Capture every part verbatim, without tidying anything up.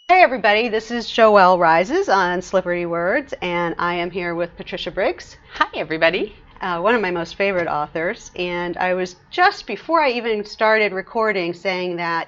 Hey everybody, this is Joelle Rises on Slippery Words, and I am here with Patricia Briggs. Hi everybody. Uh, one of my most favorite authors, and I was just before I even started recording saying that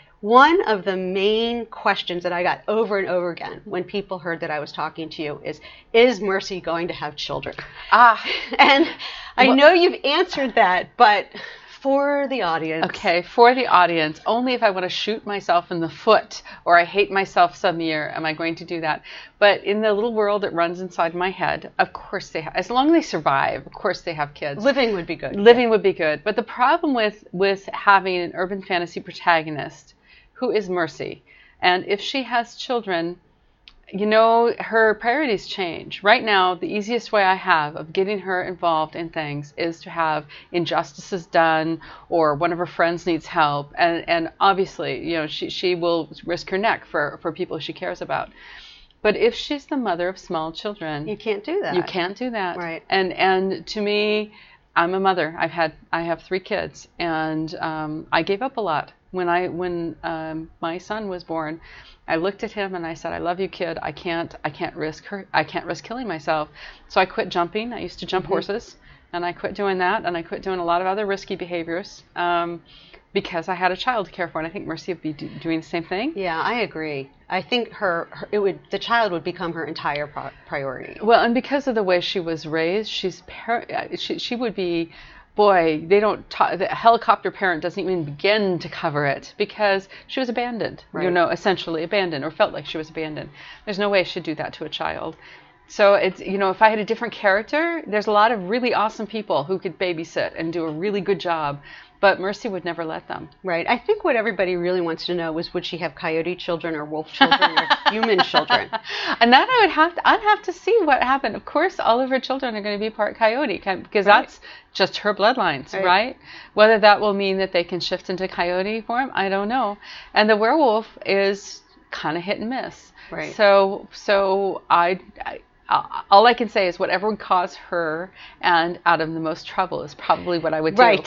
one of the main questions that I got over and over again when people heard that I was talking to you is, is Mercy going to have children? Ah. And I well, know you've answered that, but for the audience. Okay, for the audience, only if I want to shoot myself in the foot or I hate myself some year am I going to do that. But in the little world that runs inside my head, of course they have, as long as they survive, of course they have kids. Living would be good. Living would be good. But the problem with, with having an urban fantasy protagonist who is Mercy, and if she has children, you know, her priorities change. Right now, the easiest way I have of getting her involved in things is to have injustices done, or one of her friends needs help. And, and obviously, you know, she, she will risk her neck for, for people she cares about. But if she's the mother of small children, you can't do that. You can't do that. Right. And, and to me, I'm a mother. I've had, I have three kids, and um, I gave up a lot. When I, when um, my son was born, I looked at him and I said, "I love you, kid. I can't, I can't risk her. I can't risk killing myself." So I quit jumping. I used to jump mm-hmm. horses, and I quit doing that, and I quit doing a lot of other risky behaviors um, because I had a child to care for, and I think Mercy would be do- doing the same thing. Yeah, I agree. I think her, her, it would, the child would become her entire pro- priority. Well, and because of the way she was raised, she's par- she, she would be. Boy, they don't talk, the helicopter parent doesn't even begin to cover it because she was abandoned, right. You know, essentially abandoned, or felt like she was abandoned. There's no way she'd do that to a child. So it's, you know, if I had a different character, there's a lot of really awesome people who could babysit and do a really good job, but Mercy would never let them. Right. I think what everybody really wants to know was, would she have coyote children or wolf children or human children? And that I would have to, I'd have to see what happened. Of course, all of her children are going to be part coyote because right. that's just her bloodlines, right. right? Whether that will mean that they can shift into coyote form, I don't know. And the werewolf is kind of hit and miss. Right. So, so I, I all I can say is whatever would cause her and Adam the most trouble is probably what I would do. Right.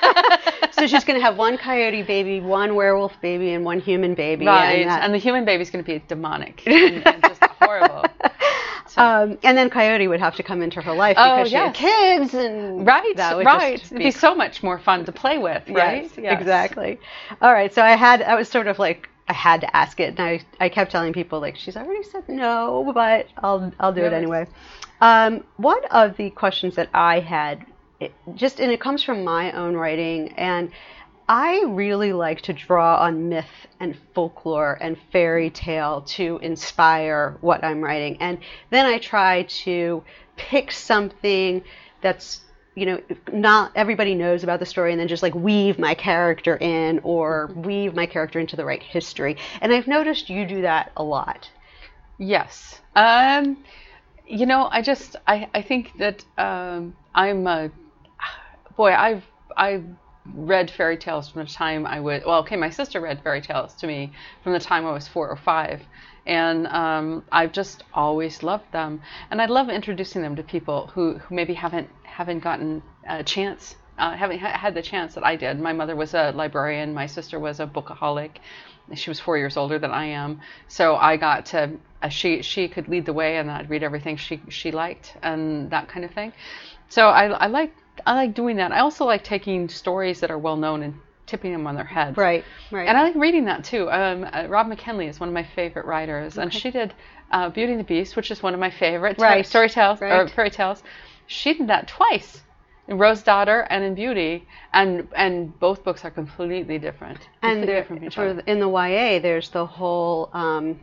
So she's going to have one coyote baby, one werewolf baby, and one human baby. Right. And, and the human baby's going to be demonic and, and just horrible. So. Um, and then Coyote would have to come into her life because oh, she yes. had kids, and right, that would right. just be... It'd be so much more fun to play with, right? Yes, yes. Exactly. All right, so I had, I was sort of like, I had to ask it, and I, I kept telling people, like, she's already said no, but I'll, I'll do yes. it anyway. Um, one of the questions that I had, it just, and it comes from my own writing, and I really like to draw on myth and folklore and fairy tale to inspire what I'm writing. And then I try to pick something that's, you know, not everybody knows about the story, and then just like weave my character in or weave my character into the right history. And I've noticed you do that a lot. Yes. Um, you know, I just, I, I think that um, I'm a, boy, I've, I've, read fairy tales from the time I would, well, okay, my sister read fairy tales to me from the time I was four or five. And um, I've just always loved them. And I love introducing them to people who, who maybe haven't haven't gotten a chance, uh, haven't ha- had the chance that I did. My mother was a librarian. My sister was a bookaholic. She was four years older than I am. So I got to, uh, she she could lead the way, and I'd read everything she, she liked and that kind of thing. So I, I like I like doing that. I also like taking stories that are well known and tipping them on their heads. Right, right. And I like reading that too. Um, uh, Rob McKinley is one of my favorite writers, okay. and she did uh, Beauty and the Beast, which is one of my favorite right. story tales right. or fairy tales. She did that twice, in Rose Daughter and in Beauty, and and both books are completely different. And completely there, different from each for other. In the Y A, there's the whole. Um,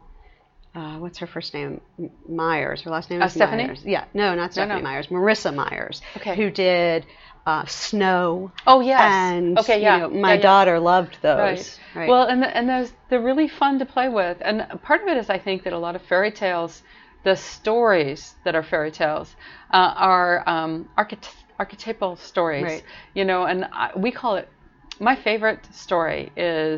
Uh, what's her first name? Myers. Her last name uh, is Stephanie? Myers. Yeah, no, not Stephanie no, no. Myers. Marissa Myers, okay. who did uh, Snow. Oh yes. And okay, yeah. you know, my yeah, yeah. daughter loved those. Right. Right. Well, and the, and those they're really fun to play with. And part of it is I think that a lot of fairy tales, the stories that are fairy tales, uh, are um, archety- archetypal stories. Right. You know, and I, we call it. My favorite story is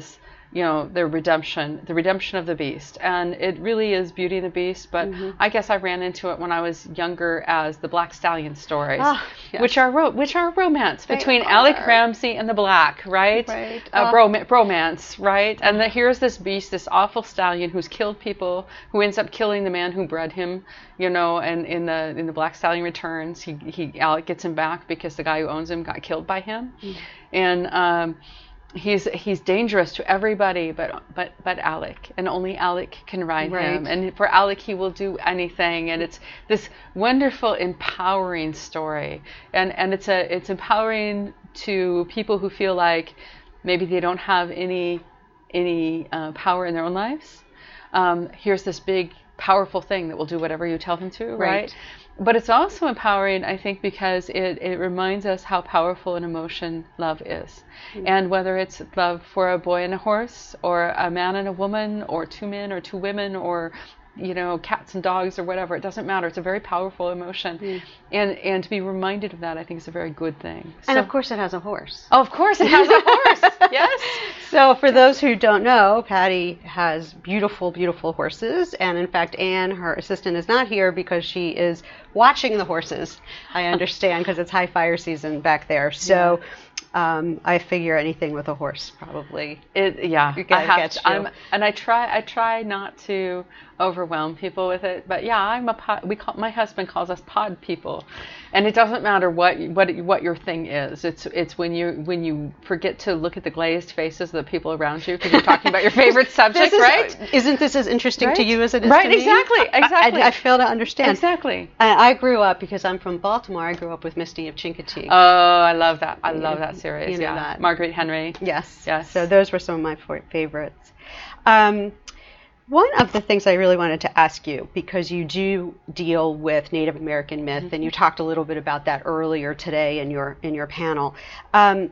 you know, the redemption, the redemption of the beast. And it really is Beauty and the Beast, but mm-hmm. I guess I ran into it when I was younger as the Black Stallion stories, oh, yes. which are ro- which are romance they between are. Alec Ramsey and the Black, right? Right. Uh, oh. bro- bromance, right? And the, here's this beast, this awful stallion who's killed people, who ends up killing the man who bred him, you know, and in the in the Black Stallion Returns, he, he Alec gets him back because the guy who owns him got killed by him. Mm. And um He's he's dangerous to everybody, but but but Alec, and only Alec can ride right. him. And for Alec, he will do anything. And it's this wonderful, empowering story. And and it's a it's empowering to people who feel like maybe they don't have any any uh, power in their own lives. Um, here's this big, powerful thing that will do whatever you tell him to, right? right? But it's also empowering, I think, because it, it reminds us how powerful an emotion love is. Mm-hmm. And whether it's love for a boy and a horse, or a man and a woman, or two men or two women, or, you know, cats and dogs or whatever, it doesn't matter. It's a very powerful emotion. Mm. And and to be reminded of that, I think, is a very good thing. And so, of course it has a horse. Oh, of course it has a horse. Yes. So for those who don't know, Patty has beautiful, beautiful horses. And in fact, Anne, her assistant, is not here because she is watching the horses, I understand, because it's high fire season back there. So um, I figure anything with a horse probably. It, yeah, I have to, I'm, and I try. I try not to overwhelm people with it. But yeah, I'm a pod, we call my husband calls us pod people, and it doesn't matter what what what your thing is. It's it's when you when you forget to look at the glazed faces of the people around you because you're talking about your favorite subject, is, right? Isn't this as interesting right? to you as it is right, to me? Exactly, exactly. I, I, I fail to understand. Exactly. And I grew up, because I'm from Baltimore, I grew up with Misty of Chincoteague. Oh, I love that. I love that series. You know yeah. that. Marguerite Henry. Yes. Yes. So those were some of my favorites. Um, one of the things I really wanted to ask you, because you do deal with Native American myth, mm-hmm. and you talked a little bit about that earlier today in your in your panel. Um,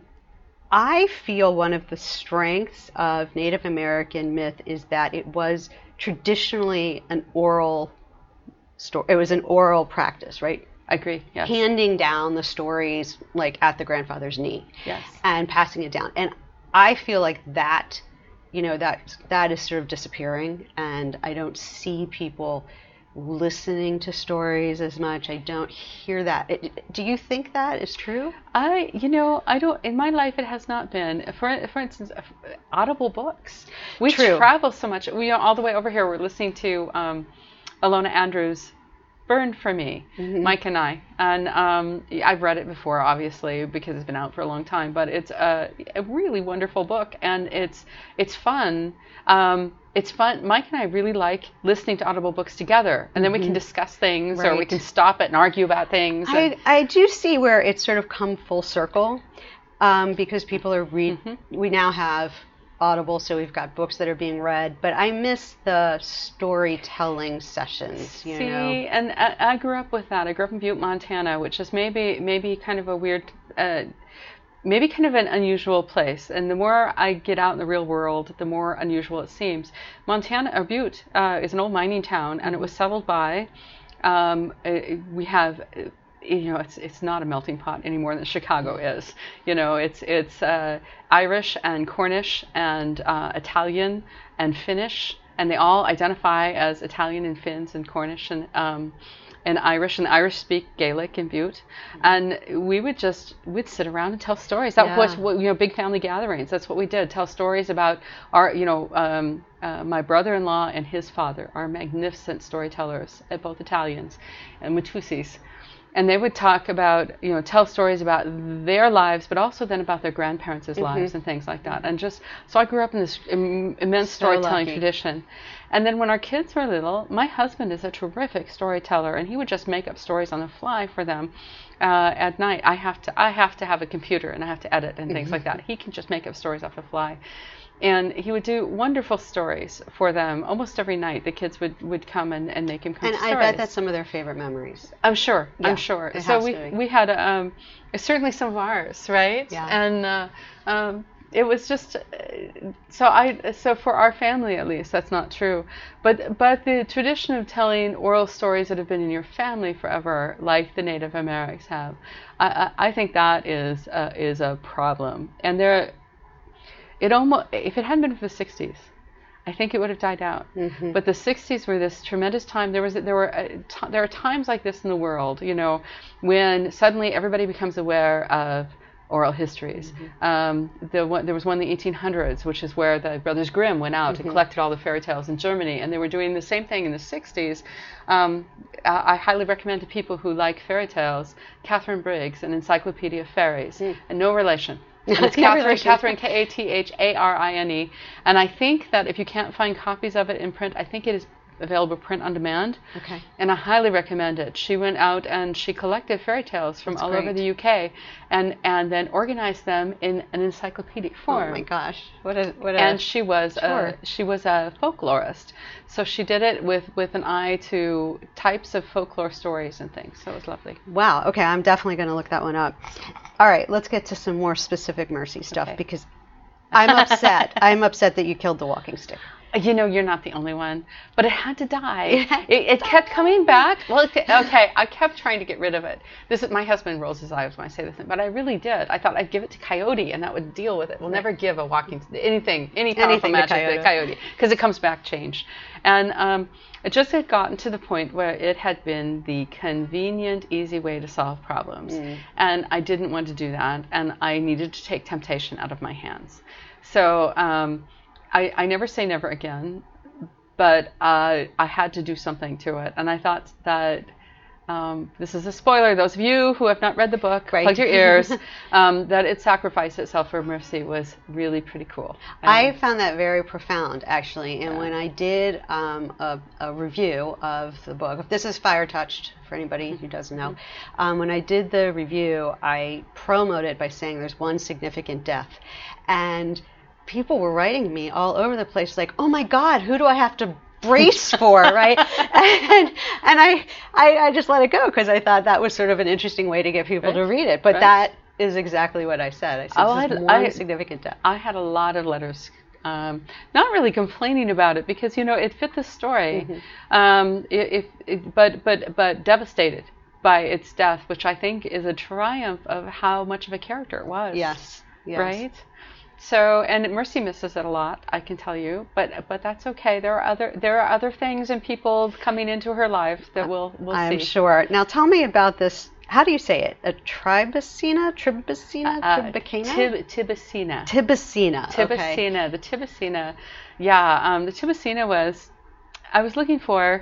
I feel one of the strengths of Native American myth is that it was traditionally an oral story. It was an oral practice, right? I agree. Yes. Handing down the stories like at the grandfather's knee. Yes. And passing it down. And I feel like that, you know, that that is sort of disappearing, and I don't see people listening to stories as much. I don't hear that. It, do you think that is true? I, you know, I don't. In my life, it has not been. For for instance, Audible books. We True. travel so much. We are all the way over here. We're listening to um, Alona Andrews' Burn for Me, mm-hmm. Mike and I. And um, I've read it before, obviously, because it's been out for a long time. But it's a, a really wonderful book, and it's it's fun. Um, it's fun. Mike and I really like listening to Audible books together, and then mm-hmm. we can discuss things, right. or we can stop it and argue about things. I, I do see where it's sort of come full circle, um, because people are read. Mm-hmm. We now have Audible, so we've got books that are being read, but I miss the storytelling sessions, you See, know. and I, I grew up with that. I grew up in Butte, Montana, which is maybe maybe kind of a weird, uh, maybe kind of an unusual place. And the more I get out in the real world, the more unusual it seems. Montana, or Butte, uh, is an old mining town, and it was settled by. Um, we have. You know, it's it's not a melting pot any more than Chicago is. You know, it's it's uh, Irish and Cornish and uh, Italian and Finnish, and they all identify as Italian and Finns and Cornish and um, and Irish, and the Irish speak Gaelic in Butte. And we would just we'd sit around and tell stories. That yeah. was what, you know, big family gatherings. That's what we did. Tell stories about our, you know, um, uh, my brother-in-law and his father are magnificent storytellers, uh, both Italians and Matusis. And they would talk about, you know, tell stories about their lives, but also then about their grandparents' mm-hmm. lives and things like that. And just, so I grew up in this Im- immense so storytelling lucky. tradition. And then when our kids were little, my husband is a terrific storyteller, and he would just make up stories on the fly for them. Uh, at night, I have to, I have to have a computer, and I have to edit and things mm-hmm. like that. He can just make up stories off the fly. And he would do wonderful stories for them almost every night. The kids would, would come and, and make him come and to I stories. bet that's some of their favorite memories. I'm sure. Yeah, I'm sure. it So has we to be. we had um, certainly some of ours, right? Yeah. And uh, um, it was just uh, so I so for our family at least that's not true. But but the tradition of telling oral stories that have been in your family forever, like the Native Americans have, I I, I think that is uh, is a problem. And there. it almost, if it hadn't been for the sixties, I think it would have died out. Mm-hmm. But the sixties were this tremendous time. There was there were uh, t- there are times like this in the world, you know, when suddenly everybody becomes aware of oral histories. Mm-hmm. Um, the one, there was one in the eighteen hundreds, which is where the Brothers Grimm went out mm-hmm. and collected all the fairy tales in Germany, and they were doing the same thing in the sixties. Um, I, I highly recommend to people who like fairy tales, Catherine Briggs, An Encyclopedia of Fairies, mm. and no relation. And it's Catherine, Catherine, K A T H A R I N E. And I think that if you can't find copies of it in print, I think it is available print on demand. Okay. And I highly recommend it. She went out and she collected fairy tales from That's all great. over the U K and, and then organized them in an encyclopedic form. Oh my gosh. What a what a And she was sure. a she was a folklorist. So she did it with, with an eye to types of folklore stories and things. So it was lovely. Wow. Okay, I'm definitely going to look that one up. All right, let's get to some more specific Mercy stuff okay. because I'm upset. I'm upset that you killed the walking stick. You know, you're not the only one, but it had to die. It, it kept coming back. Well, it, okay, I kept trying to get rid of it. This is, my husband rolls his eyes when I say this, but I really did. I thought I'd give it to Coyote, and that would deal with it. We'll never give a walking anything, any powerful anything magic to to Coyote, because it comes back changed. And um, it just had gotten to the point where it had been the convenient, easy way to solve problems, mm. and I didn't want to do that, and I needed to take temptation out of my hands. So. Um, I, I never say never again, but uh, I had to do something to it. And I thought that, um, this is a spoiler, those of you who have not read the book, right. plug your ears, um, that it sacrificed itself for Mercy was really pretty cool. And I found that very profound, actually. And yeah. when I did um, a, a review of the book, this is Fire Touched, for anybody who doesn't know, um, when I did the review, I promoted it by saying there's one significant death. And people were writing me all over the place like, oh my God, who do I have to brace for, right? and and I, I, I just let it go because I thought that was sort of an interesting way to get people right. to read it. But right. that is exactly what I said. I said, oh, this is one I, significant death. I had a lot of letters, um, not really complaining about it because, you know, it fit the story, mm-hmm. um, if, if, but, but, but devastated by its death, which I think is a triumph of how much of a character it was. Yes. Yes. Right? So, and Mercy misses it a lot, I can tell you, but but that's okay. There are other there are other things and people coming into her life that we'll we'll I'm see. I'm sure. Now, tell me about this. How do you say it? A tribicina, tribicina, uh, tribicina, tib- tibicina, tibicina, tibicina. Okay. The tibicina, yeah. Um, the tibicina was. I was looking for.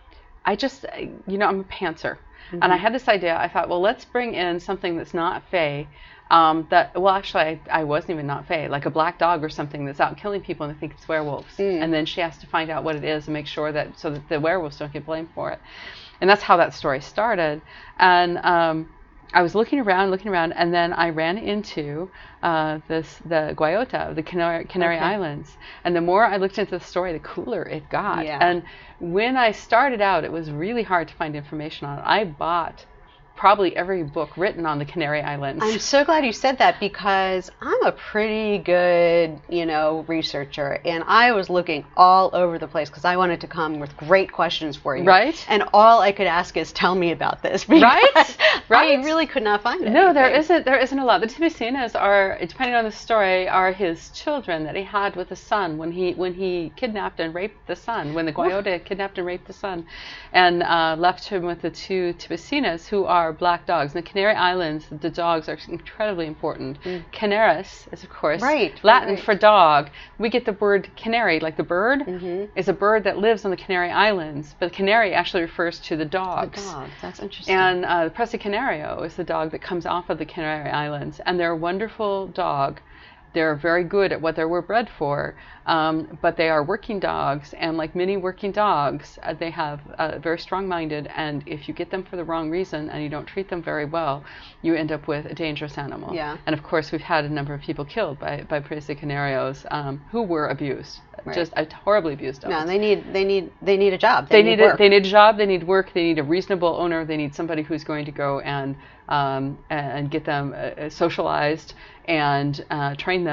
I just, you know, I'm a pantser, mm-hmm. and I had this idea. I thought, well, let's bring in something that's not Fae. Um, that well, actually, I, I wasn't even not Fae, like a black dog or something that's out killing people and they think it's werewolves, mm. and then she has to find out what it is and make sure that so that the werewolves don't get blamed for it, and that's how that story started. And um, I was looking around, looking around, and then I ran into uh, this the Guayota, the Canary, Canary okay. Islands, and the more I looked into the story, the cooler it got. Yeah. And when I started out, it was really hard to find information on it. I bought probably every book written on the Canary Islands. I'm so glad you said that because I'm a pretty good, you know, researcher, and I was looking all over the place because I wanted to come with great questions for you. Right. And all I could ask is, tell me about this. Right. Right. I really could not find it. No, there isn't. There isn't a lot. The Tibicinas are, depending on the story, are his children that he had with the son when he when he kidnapped and raped the son. When the Guayota kidnapped and raped the son, and uh, left him with the two Tibicinas who are black dogs. In the Canary Islands, the dogs are incredibly important. Mm. Canaris is, of course, right, Latin right. for dog. We get the word canary, like the bird, mm-hmm. is a bird that lives on the Canary Islands, but canary actually refers to the dogs. The dog, that's interesting. And uh, the Presa Canario is the dog that comes off of the Canary Islands, and they're a wonderful dog. They're very good at what they were bred for, um, but they are working dogs, and like many working dogs, uh, they have uh, very strong-minded, and if you get them for the wrong reason and you don't treat them very well, you end up with a dangerous animal. Yeah. And of course, we've had a number of people killed by, by Presa Canarios um, who were abused, right. just uh, horribly abused dogs. No, they need they need they need a job. They, they need, need work. A, they need a job. They need work. They need a reasonable owner. They need somebody who's going to go and um, and get them uh, socialized and uh, train them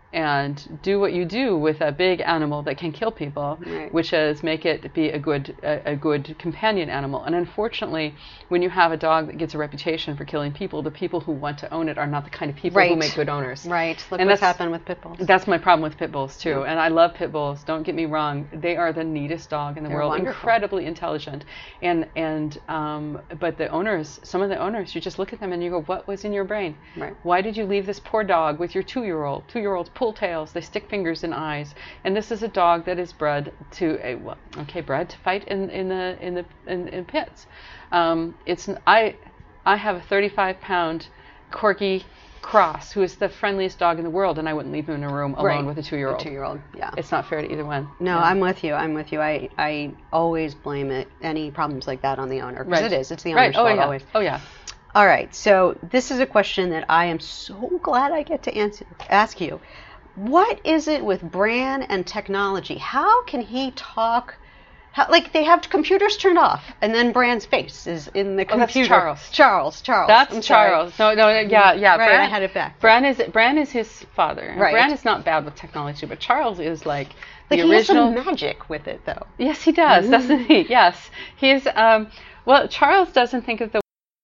and do what you do with a big animal that can kill people, Right. which is make it be a good a, a good companion animal. And unfortunately, when you have a dog that gets a reputation for killing people, the people who want to own it are not the kind of people Right. who make good owners. Right. Look And what's that's- happened with pit bulls. That's my problem with pit bulls too, and I love pit bulls. Don't get me wrong; they are the neatest dog in the They're world, wonderful. incredibly intelligent, and and um, but the owners, some of the owners, you just look at them and you go, "What was in your brain? Right. Why did you leave this poor dog with your two-year-old? Two-year-olds pull tails, they stick fingers in eyes, and this is a dog that is bred to a well, okay, bred to fight in in the in the in, in pits. Um, it's I I have a thirty-five pound corgi cross who is the friendliest dog in the world, and I wouldn't leave him in a room alone Right. with a two-year-old. A two-year-old. Yeah. It's not fair to either one. No, Yeah. I'm with you. I'm with you. I, I always blame it, any problems like that on the owner. Because Right. it is. It's the Right. owner's Oh fault yeah. always. Oh yeah. All right. So this is a question that I am so glad I get to answer, ask you. What is it with Bran and technology? How can he talk? How, like they have computers turned off, and then Bran's face is in the Oh, that's computer. Charles. Charles. Charles. That's I'm sorry. Charles. No, no, yeah, yeah. Right, Bran, I had it back. Bran is Bran is his father. And Right. Bran is not bad with technology, but Charles is like the Like he has original. some magic with it, though. Yes, he does, doesn't he? Yes, he's. Um, well, Charles doesn't think of the.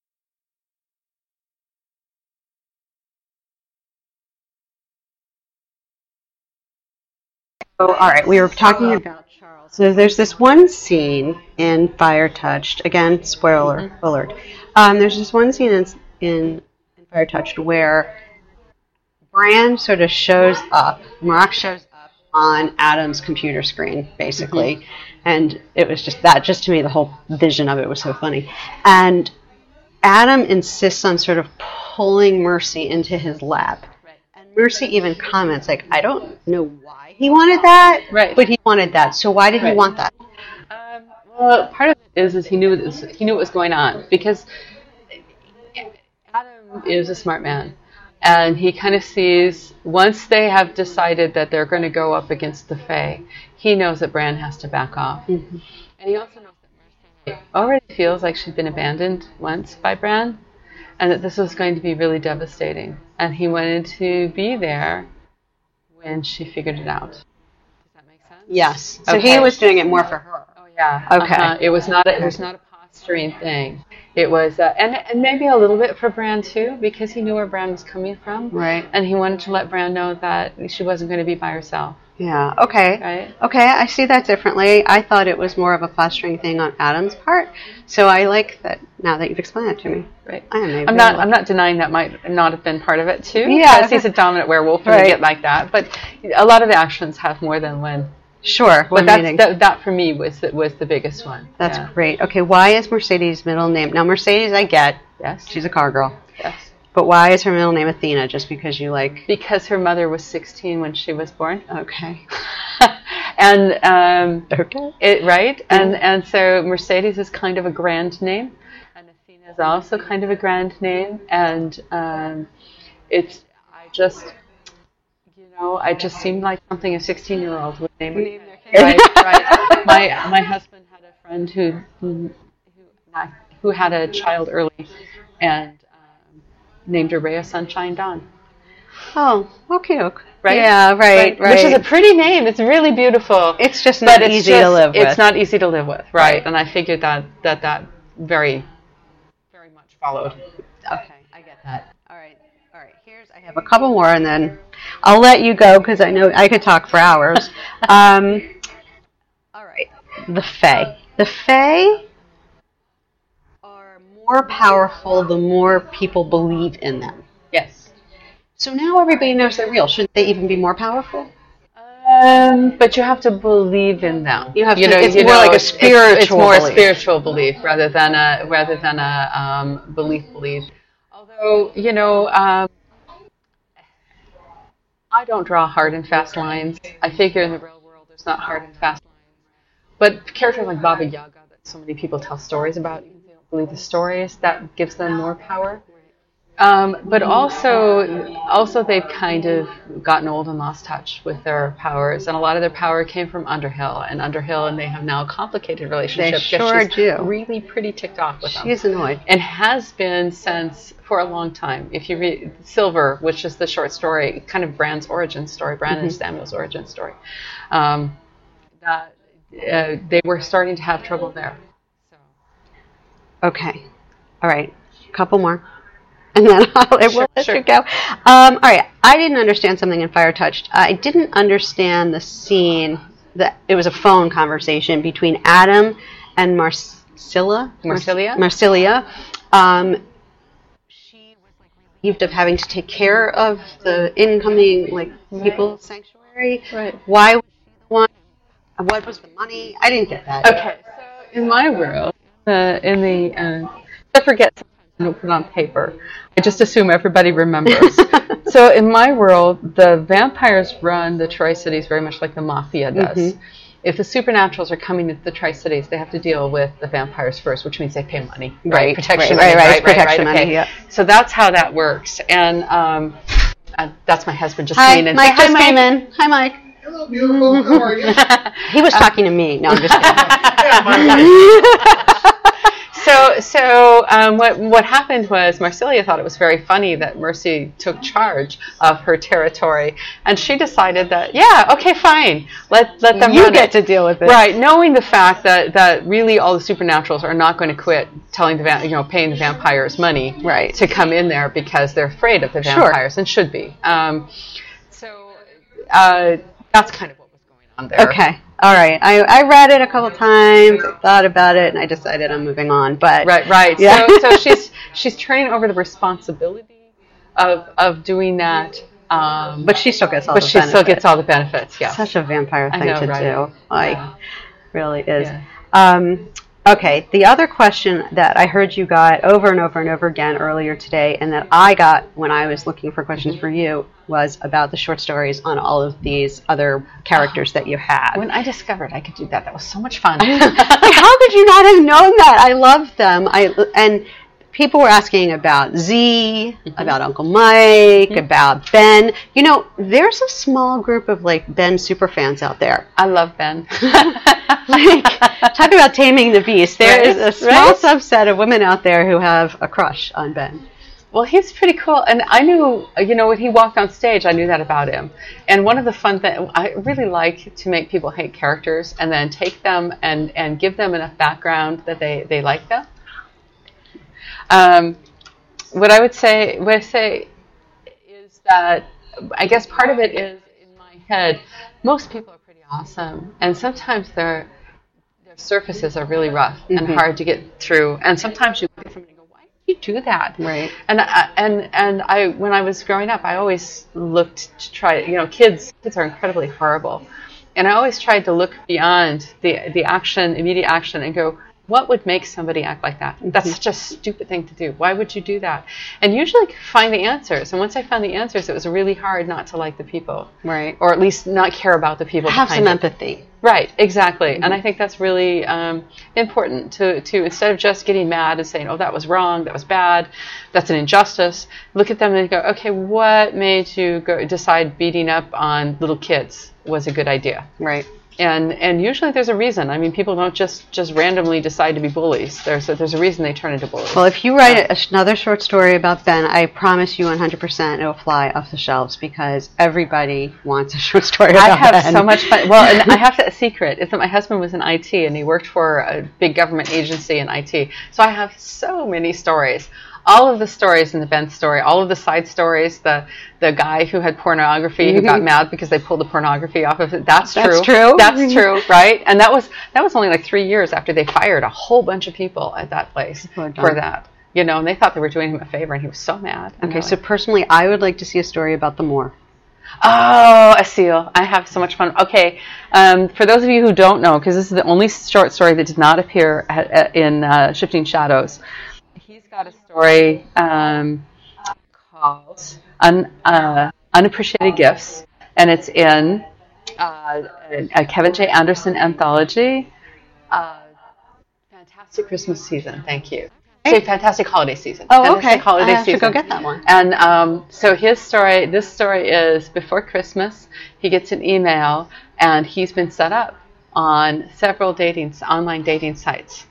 So, all right, we were talking about Charles. So there's this one scene in Fire Touched. Again, spoiler alert. Um, there's this one scene in, in, in Fire Touched where Bran sort of shows up. Mark shows up on Adam's computer screen, basically, Mm-hmm. and it was just that. Just to me, the whole vision of it was so funny. And Adam insists on sort of pulling Mercy into his lap. And Mercy even comments, like, I don't know why he wanted that, Right. but he wanted that. So why did he Right. want that? Um, well, part of it is, is he knew this, he knew what was going on because Adam is a smart man, and he kind of sees once they have decided that they're going to go up against the Fae, he knows that Bran has to back off, Mhm. and he also knows that Mercy already feels like she's been abandoned once by Bran, and that this was going to be really devastating, and he wanted to be there when she figured it out. Does that make sense? Yes. So Okay. he was doing it more for her. Oh yeah. Okay. Uh-huh. It was not a, it was not a posturing thing. It was uh, and and maybe a little bit for Bran too, because he knew where Bran was coming from, Right. and he wanted to let Bran know that she wasn't going to be by herself. Yeah. Okay. Right. Okay, I see that differently. I thought it was more of a posturing thing on Adam's part. So I like that now that you've explained it to me. Right. I am maybe I'm not. I'm not denying that might not have been part of it too. Yeah. Because he's a dominant werewolf and Right. they get like that. But a lot of the actions have more than one. Sure. But One that's, meeting. that, that for me was the, was the biggest one. That's Yeah. great. Okay, why is Mercedes' middle name? Now, Mercedes, I get. Yes. She's a car girl. Yes. But why is her middle name Athena? Just because you like. Because her mother was sixteen when she was born. Okay. and um, Okay. it right, and and so Mercedes is kind of a grand name, and Athena is also kind of a grand name, and um, it's I just you know I just seemed like something a sixteen-year-old would name. Name their their Right, kid. right. My my husband had a friend who who who, who had a child early, and um, named her Ray of Sunshine Dawn. Oh, okay. okay. Right? Yeah, right, right. Which is a pretty name. It's really beautiful. It's just but not it's easy just, to live with. It's not easy to live with, right? Right. And I figured that that that very, very much followed. Okay, I get that. All right, all right. Here's I have a couple more, and then I'll let you go because I know I could talk for hours. um, all right, the Fae. The Fae are more powerful the more people believe in them. Yes. So now everybody knows they're real. Shouldn't they even be more powerful? Um, but you have to believe in them. You have you to- know, it's you more know, like a it's- it's- It's, spiritual more belief. a spiritual belief rather than a rather than a um, belief belief. Although you know, um, I don't draw hard and fast lines. I figure in the real world there's not hard and fast lines. But characters like Baba Yaga that so many people tell stories about, even if they don't believe the stories, that gives them more power. Um, but also, also they've kind of gotten old and lost touch with their powers, and a lot of their power came from Underhill, and Underhill, and they have now a complicated relationship. They because sure she's do. Really pretty ticked off with them. She's annoyed. And has been since for a long time. If you read Silver, which is the short story, kind of Bran's origin story, Bran Mm-hmm. and Samuel's origin story, um, that uh, they were starting to have trouble there. So. Okay. All right. Couple more. And then I'll, I will Sure, let sure. you go. Um, all right. I didn't understand something in Fire Touched. I didn't understand the scene that it was a phone conversation between Adam and Marcilla. Marsilia? Marsilia. Um, she was like relieved of having to take care of the incoming like people sanctuary. Right. Why was she the one? What was the money? I didn't get that. Okay, so in my world, uh, in the, uh, I forget sometimes I don't put it on paper. I just assume everybody remembers. So in my world, the vampires run the Tri-Cities very much like the Mafia does. Mm-hmm. If the supernaturals are coming into the Tri-Cities, they have to deal with the vampires first, which means they pay money. Right, Protection right, money. right, right, protection money, okay. yeah. So that's how that works. And um, uh, that's my husband just Hi, came in. Mike. Just Hi, came Simon. Hi, Mike. Hello, beautiful. How are you? He was talking to me. No, I'm just kidding. So, so um, what what happened was Marsilia thought it was very funny that Mercy took charge of her territory, and she decided that yeah, okay, fine, let let them You run get it. to deal with it. Right, knowing the fact that, that really all the supernaturals are not going to quit telling the va- you know paying the vampires money Right. to come in there because they're afraid of the Sure. vampires and should be. Um, so uh, that's kind of what was going on there. Okay. All right. I, I read it a couple times, I thought about it, and I decided I'm moving on. But Right, right. Yeah. So, so she's she's turning over the responsibility of of doing that. Um, but she still gets all but the she still benefits. gets all the benefits. Yeah. Such a vampire I thing know, to right? do. Like, Yeah. really is. Yeah. Um, okay. The other question that I heard you got over and over and over again earlier today, and that I got when I was looking for questions for you, was about the short stories on all of these other characters that you had. When I discovered I could do that, that was so much fun. Like, how could you not have known that? I love them. I and people were asking about Z, Mm-hmm. about Uncle Mike, about Ben. You know, there's a small group of like Ben superfans out there. I love Ben. Like, talk about taming the beast. There Right, is a small right. subset of women out there who have a crush on Ben. Well, he's pretty cool, and I knew, you know, when he walked on stage, I knew that about him. And one of the fun things, I really like to make people hate characters and then take them and, and give them enough background that they, they like them. Um, what I would say, what I say is that I guess part of it is in my head, most people are pretty awesome, and sometimes their their surfaces are really rough and Mhm. hard to get through. And sometimes you look at somebody and go, "Why did you do that?" Right. And I, and and I, when I was growing up, I always looked to try. You know, kids kids are incredibly horrible, and I always tried to look beyond the the action, immediate action, and go, what would make somebody act like that? That's such a stupid thing to do. Why would you do that? And usually find the answers. And once I found the answers, it was really hard not to like the people. Right. Or at least not care about the people Have behind some it. empathy. Right, exactly. And I think that's really um, important to, to, instead of just getting mad and saying, oh, that was wrong, that was bad, that's an injustice, look at them and go, okay, what made you go decide beating up on little kids was a good idea? Right. And and usually there's a reason. I mean, people don't just, just randomly decide to be bullies. There's a, there's a reason they turn into bullies. Well, if you write a, another short story about Ben, I promise you one hundred percent it will fly off the shelves because everybody wants a short story about I have Ben. so much fun. Well, and I have to, a secret is that my husband was in I T and he worked for a big government agency in I T. So I have so many stories. All of the stories in the Ben story, all of the side stories, the the guy who had pornography who got mad because they pulled the pornography off of it. That's true. That's true. That's true, right? And that was that was only like three years after they fired a whole bunch of people at that place Poor for John. that. You know, and they thought they were doing him a favor, and he was so mad. And Okay, they're so like, personally, I would like to see a story about the Moor. oh, a seal. I have so much fun. Okay, um, for those of you who don't know, because this is the only short story that did not appear at, at, in uh, Shifting Shadows, he's got a story um, called Un, uh, Unappreciated Gifts, and it's in uh, a, a Kevin J. Anderson anthology. Uh, fantastic Christmas season. Thank you. It's a fantastic holiday season. Oh, fantastic okay. Holiday I have season. to go get that one. And um, so his story, this story is before Christmas. He gets an email, and he's been set up on several dating online dating sites.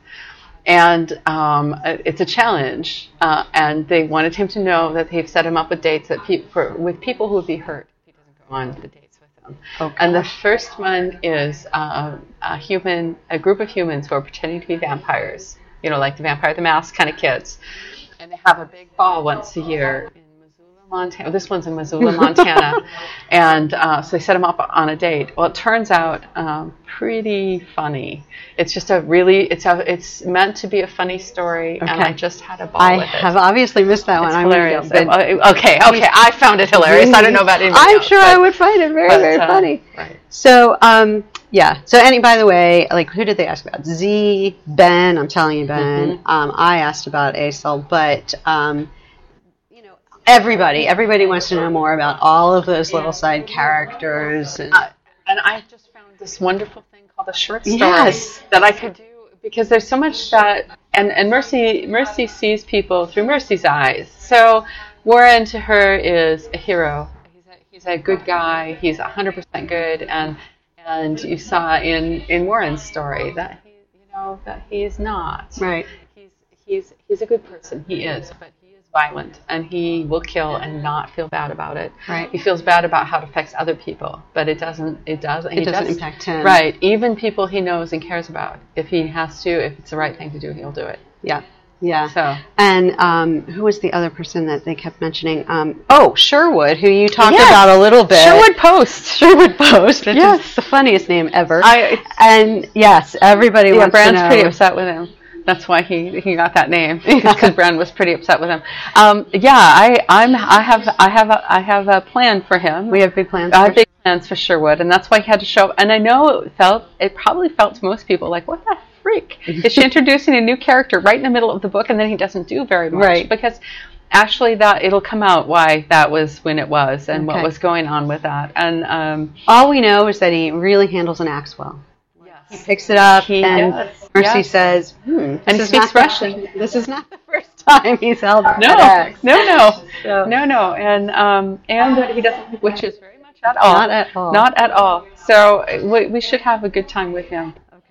And um, it's a challenge, uh, and they wanted him to know that they've set him up with dates that pe- for, with people who would be hurt if he doesn't go on the dates with them. Okay. And the first one is uh, a human, a group of humans who are pretending to be vampires, you know, like the Vampire the Mask kind of kids. And they have a big ball once a year in Missoula, Montana. This one's in Missoula, Montana. and uh, so they set him up on a date. Well, it turns out um, pretty funny. It's just a really, it's a, it's meant to be a funny story, Okay. and I just had a ball I with it. have obviously missed that one. It's I'm hilarious. Gonna go, but Uh, okay, okay, I found it hilarious. I don't know about anybody I'm else, sure but- I would find it very, but, very uh, funny. Right. So, um, yeah. So, any by the way, like, who did they ask about? Z, Ben. I'm telling you, Ben. Mm-hmm. Um, I asked about Aesel, but um, you know, everybody, everybody wants to know more about all of those little side characters. And, Uh, and I just found this wonderful thing called a short story Yes. that I could do because there's so much that, and, and Mercy Mercy sees people through Mercy's eyes. So Warren to her is a hero. He's a, he's a good guy. He's one hundred percent good, and and you saw in, in Warren's story that he, you know, that he's not. right. He's he's he's a good person. He is, but he is violent, and he will kill and not feel bad about it. Right. He feels bad about how it affects other people, but it doesn't. It doesn't. It he doesn't does, impact him. Right. Even people he knows and cares about. If he has to, if it's the right thing to do, he'll do it. Yeah. Yeah. So. And um, who was the other person that they kept mentioning? Um, oh, Sherwood, who you talked Yes. about a little bit. Sherwood Post. Sherwood Post, which Yes. is the funniest name ever. I. and yes, everybody Yeah, wants Brand's to know. pretty upset with him. That's why he, he got that name because Brand was pretty upset with him. Um, yeah, I I'm I have I have a, I have a plan for him. We have big plans. I for have big plans for Sherwood, and that's why he had to show up. And I know it felt it probably felt to most people like, what the freak is she introducing a new character right in the middle of the book, and then he doesn't do very much, Right. because actually that it'll come out why that was when it was and Okay. what was going on with that. And um, All we know is that he really handles an axe well. He yes, picks it up, He and does, Mercy yes. says, hmm, And this he is speaks not the- Russian. This is not the first time he's held an no, axe. no, no, So- no, no, and um, and that he doesn't like witches very much at all. Not at all. Not at all. So we, we should have a good time with him.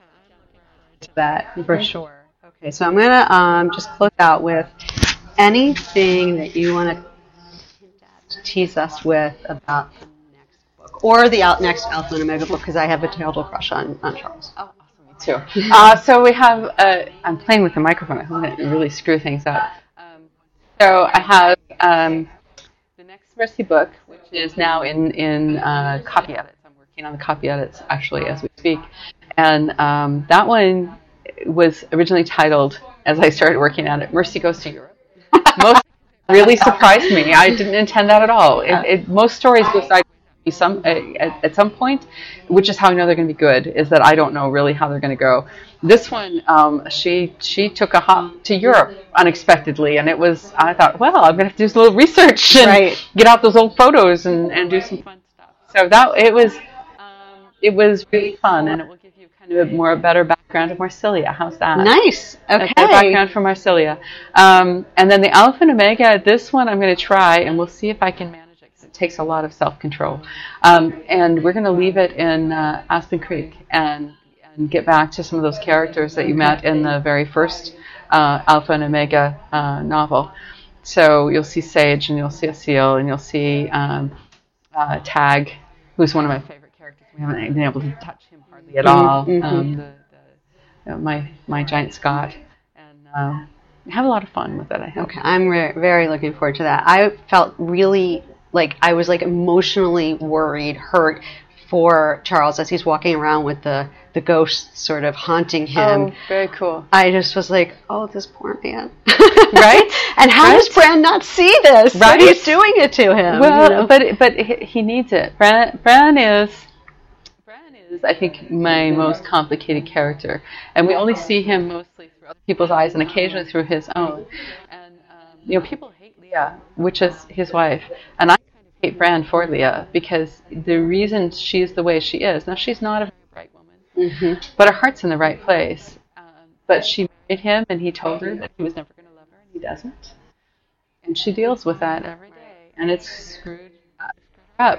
To that for sure. Okay, so I'm gonna um, just close out with anything that you want to tease us with about the next book or the out next Alpha and Omega book, because I have a total crush on, on Charles. Oh, awesome, me too. uh, so we have, uh, I'm playing with the microphone. I hope it really screw things up. Um, so I have um, the next Mercy book, which is now in, in uh, copy edits. I'm working on the copy edits, actually, as we speak. And um, that one was originally titled, as I started working on it, Mercy Goes to Europe. Most really surprised me. I didn't intend that at all. It, it, most stories decide be some uh, at, at some point, which is how I know they're going to be good, is that I don't know really how they're going to go. This one, um, she she took a hop to Europe unexpectedly, and it was, I thought, well, I'm going to have to do some little research and Right. get out those old photos and, and do some fun stuff. So that it was um, it was really fun, and it will give you kind of a more a better background of Marsilia. How's that? Nice. A Okay. better background for Marsilia. Um, and then the Alpha and Omega, this one I'm going to try, and we'll see if I can manage it, because it takes a lot of self-control. Um, and we're going to leave it in uh, Aspen Creek and, and get back to some of those characters that you met in the very first uh, Alpha and Omega uh, novel. So you'll see Sage, and you'll see Aseel, and you'll see um, uh, Tag, who's one of my favorite characters. We haven't been able to touch him hardly at all. Mhm. Um, the, the, uh, my my giant Scott, and um, have a lot of fun with it. I hope. Okay, I'm re- very looking forward to that. I felt really like I was like emotionally worried, hurt for Charles as he's walking around with the the ghosts sort of haunting him. Oh, very cool. I just was like, oh, this poor man. Right? And how Right? does Bran not see this? Right? But he's doing it to him. Well, you know? but but he, he needs it. Bran, Bran is Bran is I think my most complicated character, and we only see him mostly through other people's eyes and occasionally through his own. And um, you know, people hate Leah, which is his wife, and I kind of hate Bran for Leah because the reason she's the way she is. Now, she's not a very bright woman, Mhm. but her heart's in the right place. Um, but she married him, and he told her that he was never going to love he doesn't. And she deals with that every day, and it's screwed up.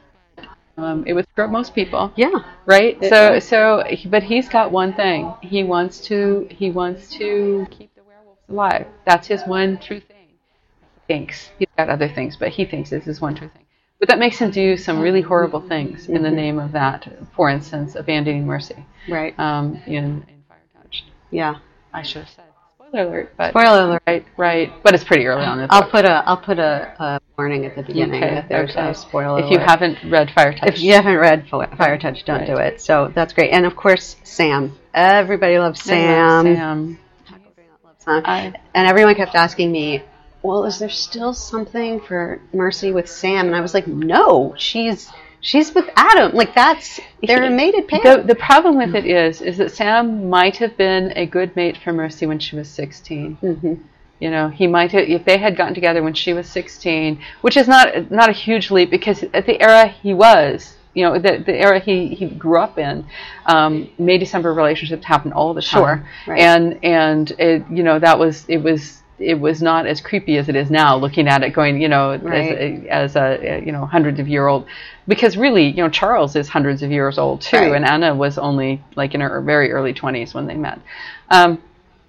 Um, it would screw up most people. Yeah. Right. It so would. so, but he's got one thing. He wants to he wants to keep the werewolves alive. That's his one true thing. He thinks he's got other things, but he thinks this is one true thing. But that makes him do some really horrible things in the name of that. For instance, abandoning Mercy. Right. Um, in in Fire Touched. Yeah. I should have said spoiler alert, but Spoiler alert. Right, right. But it's pretty early on in the I'll book. put a I'll put a, a warning at the beginning Okay, that there's okay. a spoiler If you alert. haven't read Fire Touch. If you haven't read Fi- Fire Touch, don't Right. do it. So that's great. And of course, Sam. Everybody loves I love Sam. Sam. Sam. I- And everyone kept asking me, well, is there still something for Mercy with Sam? And I was like, no, she's she's with Adam. Like, that's, they're a mated pair. The, the problem with it is, is that Sam might have been a good mate for Mercy when she was sixteen. Mm-hmm. You know, he might have, if they had gotten together when she was sixteen, which is not not a huge leap because at the era he was, you know, the the era he, he grew up in, um, May December relationships happen all the time. Sure, right. And and it, you know, that was it was. It was not as creepy as it is now, looking at it, going, you know, Right. as, a, as a, you know, hundreds of year old, because really, you know, Charles is hundreds of years old too, Right. and Anna was only like in her very early twenties when they met. Um,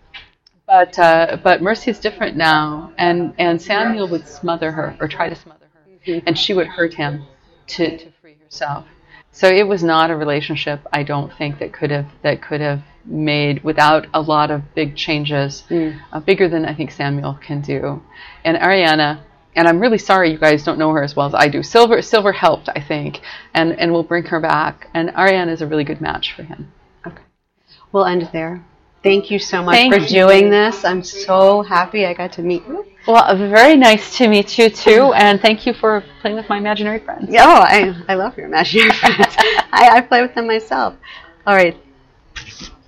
but uh, but Mercy's different now, and and Samuel would smother her or try to smother her, Mm-hmm. and she would hurt him to to free herself. So it was not a relationship, I don't think, that could have that could have made without a lot of big changes, Mm. uh, bigger than I think Samuel can do. And Ariana, and I'm really sorry you guys don't know her as well as I do. Silver Silver helped, I think, and and we'll bring her back. And Ariana is a really good match for him. Okay. We'll end there. Thank you so much Thank for you. doing this. I'm so happy I got to meet you. Well, very nice to meet you too, and thank you for playing with my imaginary friends. Oh, I, I love your imaginary friends. I, I play with them myself. All right.